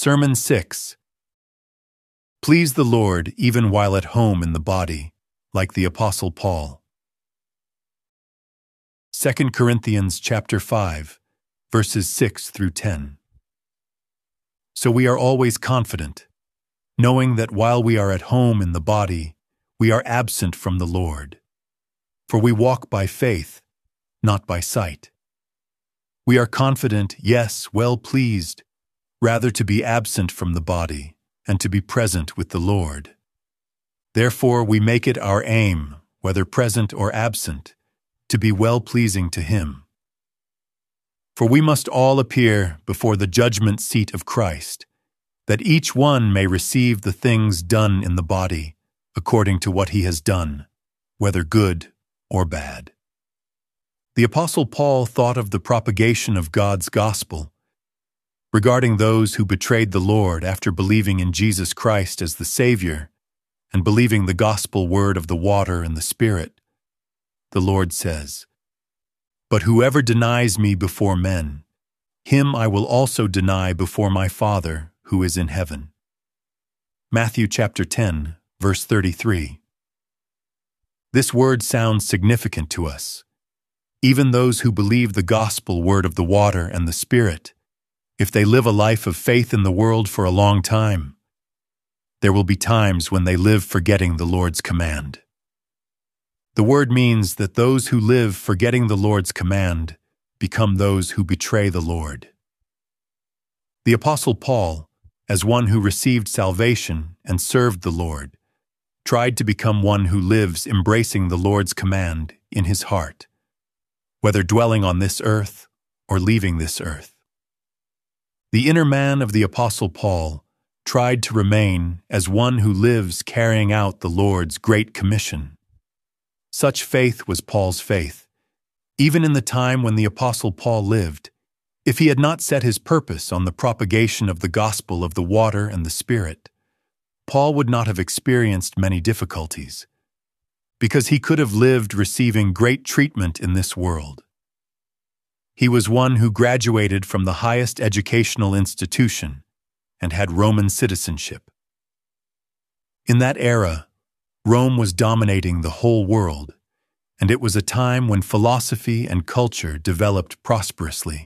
Sermon 6. Please the Lord even while at home in the body, like the Apostle Paul. 2 Corinthians chapter 5, verses 6 through 10. So we are always confident, knowing that while we are at home in the body, we are absent from the Lord. For we walk by faith, not by sight. We are confident, yes, well pleased, rather to be absent from the body, and to be present with the Lord. Therefore we make it our aim, whether present or absent, to be well-pleasing to Him. For we must all appear before the judgment seat of Christ, that each one may receive the things done in the body, according to what he has done, whether good or bad. The Apostle Paul thought of the propagation of God's gospel, regarding those who betrayed the Lord after believing in Jesus Christ as the Savior and believing the gospel word of the water and the Spirit. The Lord says, "But whoever denies me before men, him I will also deny before my Father who is in heaven." Matthew chapter 10, verse 33. This word sounds significant to us. Even those who believe the gospel word of the water and the Spirit, if they live a life of faith in the world for a long time, there will be times when they live forgetting the Lord's command. The word means that those who live forgetting the Lord's command become those who betray the Lord. The Apostle Paul, as one who received salvation and served the Lord, tried to become one who lives embracing the Lord's command in his heart, whether dwelling on this earth or leaving this earth. The inner man of the Apostle Paul tried to remain as one who lives carrying out the Lord's great commission. Such faith was Paul's faith. Even in the time when the Apostle Paul lived, if he had not set his purpose on the propagation of the gospel of the water and the Spirit, Paul would not have experienced many difficulties, because he could have lived receiving great treatment in this world. He was one who graduated from the highest educational institution and had Roman citizenship. In that era, Rome was dominating the whole world, and it was a time when philosophy and culture developed prosperously.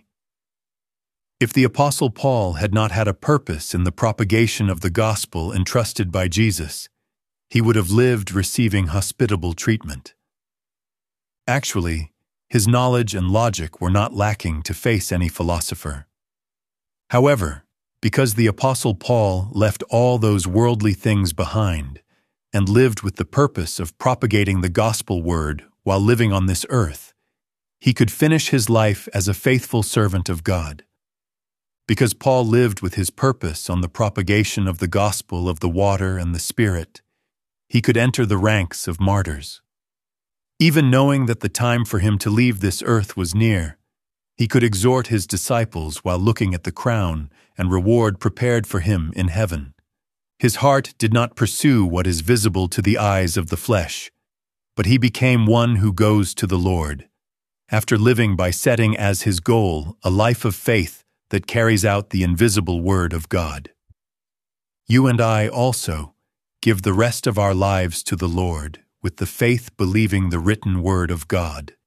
If the Apostle Paul had not had a purpose in the propagation of the gospel entrusted by Jesus, he would have lived receiving hospitable treatment. Actually, his knowledge and logic were not lacking to face any philosopher. However, because the Apostle Paul left all those worldly things behind and lived with the purpose of propagating the gospel word while living on this earth, he could finish his life as a faithful servant of God. Because Paul lived with his purpose on the propagation of the gospel of the water and the Spirit, he could enter the ranks of martyrs. Even knowing that the time for him to leave this earth was near, he could exhort his disciples while looking at the crown and reward prepared for him in heaven. His heart did not pursue what is visible to the eyes of the flesh, but he became one who goes to the Lord, after living by setting as his goal a life of faith that carries out the invisible word of God. You and I also give the rest of our lives to the Lord, with the faith believing the written word of God.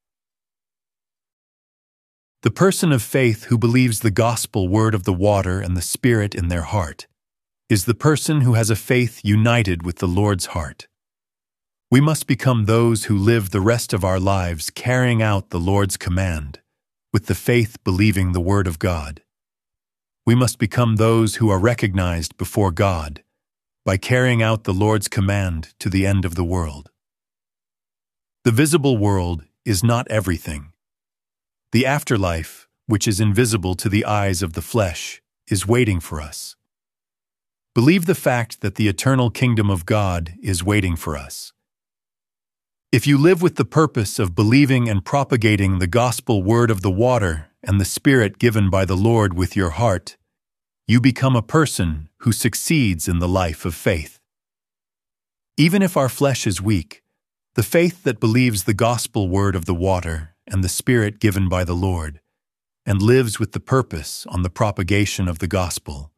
The person of faith who believes the gospel word of the water and the Spirit in their heart is the person who has a faith united with the Lord's heart. We must become those who live the rest of our lives carrying out the Lord's command, with the faith believing the word of God. We must become those who are recognized before God by carrying out the Lord's command to the end of the world. The visible world is not everything. The afterlife, which is invisible to the eyes of the flesh, is waiting for us. Believe the fact that the eternal kingdom of God is waiting for us. If you live with the purpose of believing and propagating the gospel word of the water and the Spirit given by the Lord with your heart, you become a person who succeeds in the life of faith. Even if our flesh is weak, the faith that believes the gospel word of the water and the Spirit given by the Lord, and lives with the purpose on the propagation of the gospel,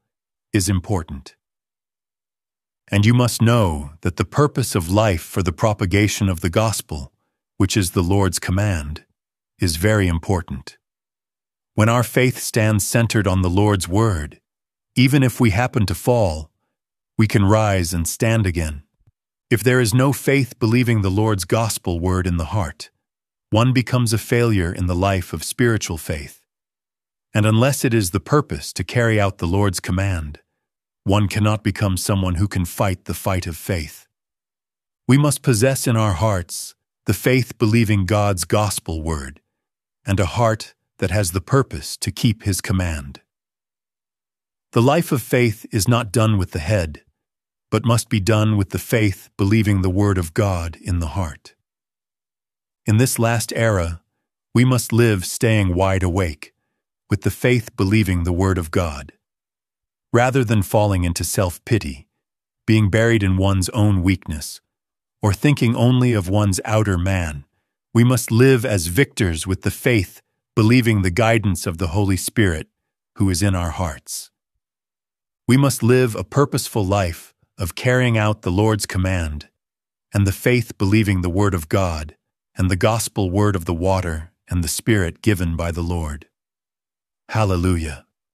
is important. And you must know that the purpose of life for the propagation of the gospel, which is the Lord's command, is very important. When our faith stands centered on the Lord's word, even if we happen to fall, we can rise and stand again. If there is no faith believing the Lord's gospel word in the heart, one becomes a failure in the life of spiritual faith. And unless it is the purpose to carry out the Lord's command, one cannot become someone who can fight the fight of faith. We must possess in our hearts the faith believing God's gospel word, and a heart that has the purpose to keep His command. The life of faith is not done with the head, but must be done with the faith believing the word of God in the heart. In this last era, we must live staying wide awake, with the faith believing the word of God. Rather than falling into self-pity, being buried in one's own weakness, or thinking only of one's outer man, we must live as victors with the faith believing the guidance of the Holy Spirit who is in our hearts. We must live a purposeful life of carrying out the Lord's command and the faith believing the word of God and the gospel word of the water and the Spirit given by the Lord. Hallelujah.